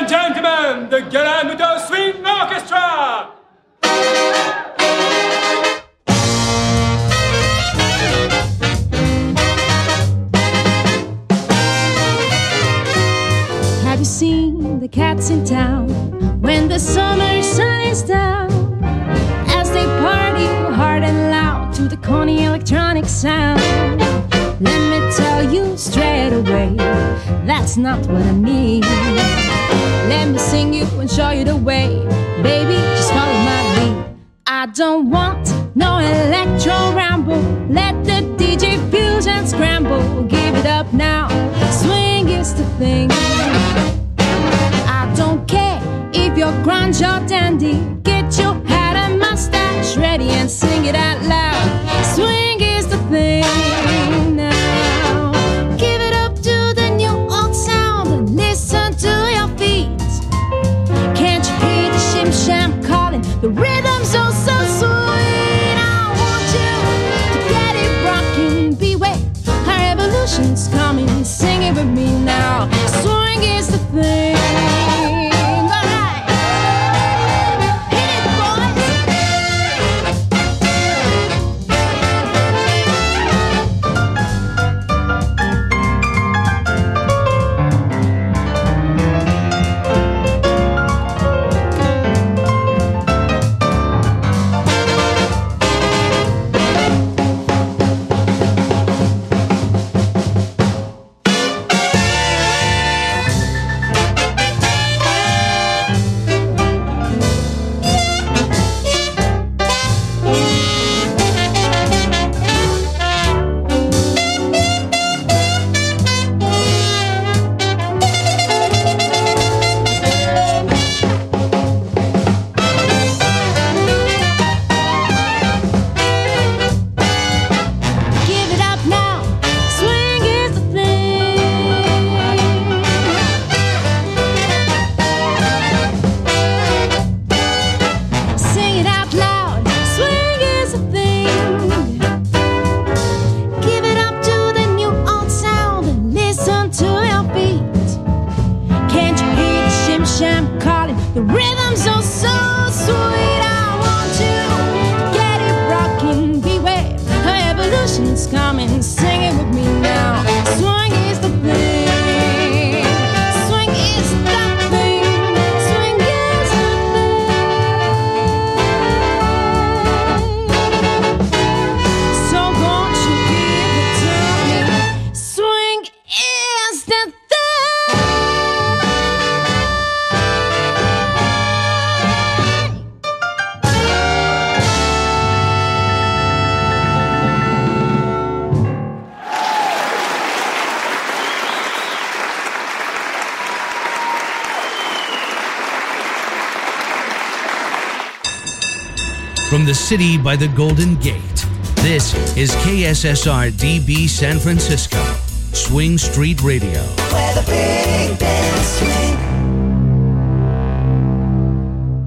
and gentlemen, the Gelamudo Swing Orchestra! Have you seen the cats in town when the summer sun is down? As they party hard and loud to the corny electronic sound. Let me tell you straight away, that's not what I mean. Let me sing you and show you the way. Baby, just follow my lead. I don't want no electro ramble. Let the DJ fuse and scramble. Give it up now, swing is the thing. I don't care if you're grunge or dandy. Get your hat and mustache ready and sing it out loud. Swing is the thing. The rhythm's oh so sweet. I want you to get it rockin'. Beware, our revolution's coming. Sing it with me now. Swing is the thing. Alright, hit it, From the city by the Golden Gate, this is KSSR DB San Francisco, Swing Street Radio. Where the big bands swing.